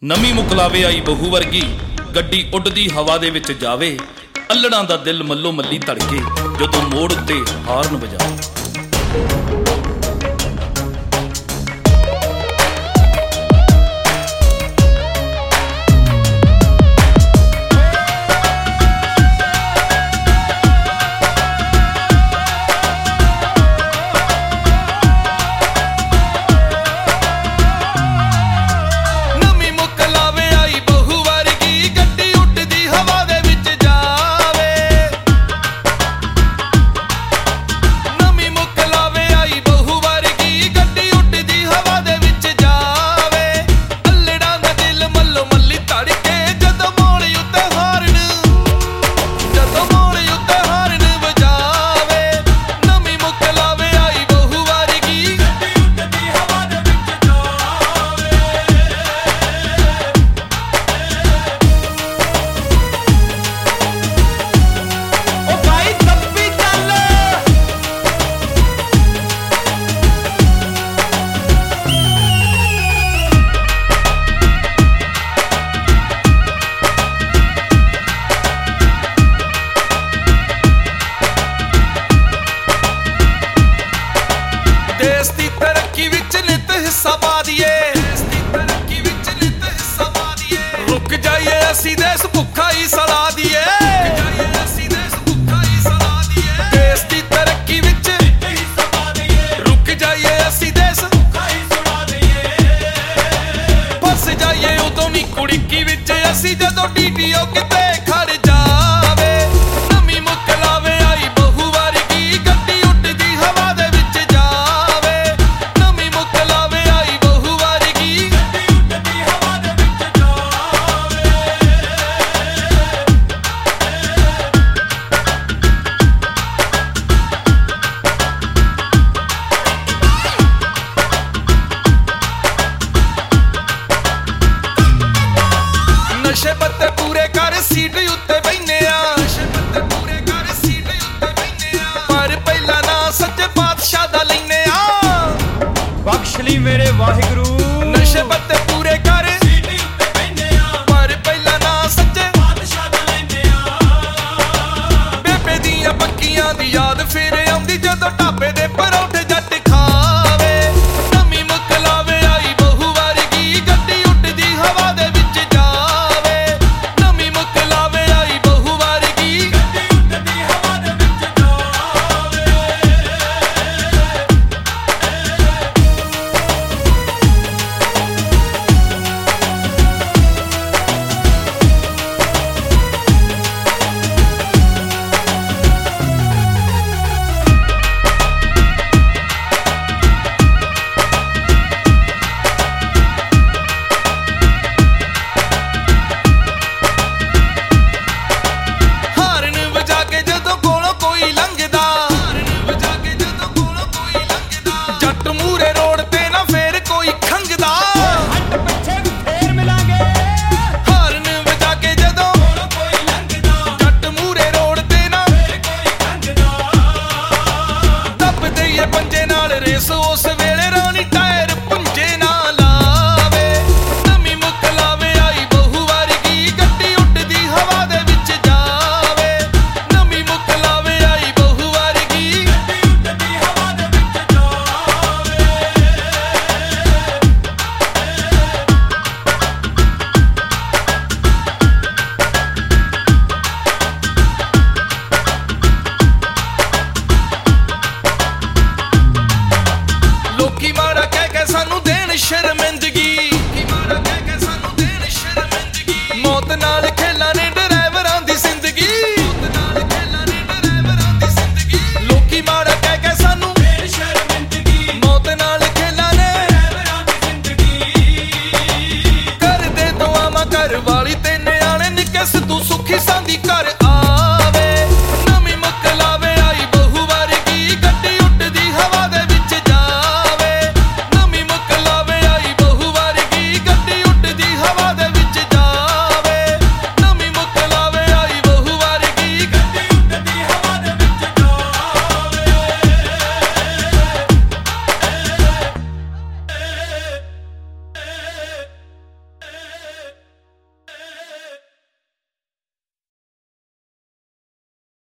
ਨਵੀਂ ਮੁਕਲਾਵੇ ਆਈ ਬਹੂ ਵਰਗੀ, ਗੱਡੀ ਉੱਡਦੀ ਹਵਾ ਦੇ ਵਿੱਚ ਜਾਵੇ। ਅਲੜਾਂ ਦਾ ਦਿਲ ਮੱਲੋ ਮੱਲੀ ਧੜਕੇ ਜਦੋਂ ਮੋੜ ਉੱਤੇ ਹਾਰਨ ਵਜਾਵੇ। देश दी तरक्की विच नित हिस्सा पा दिए, रुक जाइए असी देश भुखा ही सड़ा दिए। देश दी तरक्की विच रुक जाइए असी देश फस जाइए उदों नी कुड़िकी विच असी जदों डीटीओ किते खड़ जावे। नवीं मुकलावे आई बहु वर्गी गड्डी उड़दी हवा दे विच जावे। नवीं मुकलावे आई बहु वर्गी गड्डी उड़दी हवा दे विच जावे। नशे पत्ते पूरे कर सीट उत्ते बहिने आ, पर पहला ना सच्चे पातशाह दा लैने आ। बख्श ली मेरे वाहिगुरू। नशे पत्ते पूरे कर पर पहला ना सच्चे पातशाह दा लैने आ। बेबे दियां पक्कियां दी याद फिर आउंदी जदों ढाबे दे परौठे जट खावे। नवीं मुकलावे आई बहु वर्गी गड्डी उड़दी हवा दे विच जावे। नवीं मुकलावे आई बहु वर्गी गड्डी उड़दी हवा दे विच जावे। ਹਾਰਨ ਵਜਾ ਕੇ ਜਦੋਂ ਕੋਲੋਂ ਕੋਈ ਲੰਘਦਾ, ਜੱਟ ਮੂਰੇ ਰੋਡ ਤੇ ਨਾ ਫੇਰ ਕੋਈ ਖੰਘਦਾ। हट पीछे फेर मिलांगे। ਹਾਰਨ ਵਜਾ ਕੇ ਜਦੋਂ ਕੋਲੋਂ ਕੋਈ ਲੰਘਦਾ, ਜੱਟ ਮੂਰੇ ਰੋਡ ਤੇ ਨਾ ਫੇਰ ਕੋਈ ਖੰਘਦਾ। ਦੱਬ ਦਈਏ ਪੰਜੇ ਨਾਲ ਰੇਸ ਉਸ ਵੇਲੇ ਰਾਣੀ ਟਾਇਰ ਪੁੰਜੇ ਨਾ ਲਾਵੇ। ਨਵੀਂ ਮੁਕਲਾਵੇ ਆਈ ਬਹੁ ਵਰਗੀ ਗੱਡੀ ਉੱਡਦੀ ਹਵਾ ਦੇ ਵਿੱਚ ਜਾਵੇ। ਨਵੀਂ ਮੁਕਲਾਵੇ ਆਈ ਬਹੁ ਵਰਗੀ ਗੱਡੀ ਉੱਡਦੀ ਹਵਾ ਦੇ ਵਿੱਚ ਜਾਵੇ। ਲੋਕੀ ਮਾੜਾ ਕਹਿ ਕੇ ਸਾਨੂੰ ਦੇਣ ਸ਼ਰਮਿੰਦ